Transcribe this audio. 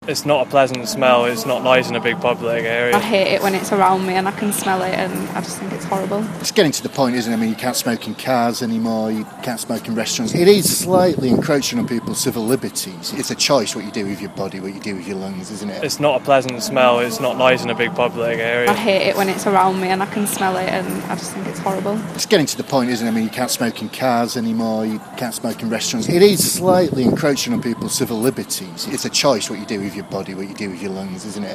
It's not a pleasant smell, it's not nice in a big public area. I hate it when it's around me and I can smell it, and I just think it's horrible. It's getting to the point, isn't it? I mean, you can't smoke in cars anymore, you can't smoke in restaurants. It is slightly encroaching on people's civil liberties. It's a choice what you do with your body, what you do with your lungs, isn't it? It's not a pleasant smell, it's not nice in a big public area. I hate it when it's around me and I can smell it, and I just think it's horrible. It's getting to the point, isn't it? I mean, you can't smoke in cars anymore, you can't smoke in restaurants. It is slightly encroaching on people's civil liberties. It's a choice what you do with your body, what you do with your lungs, isn't it?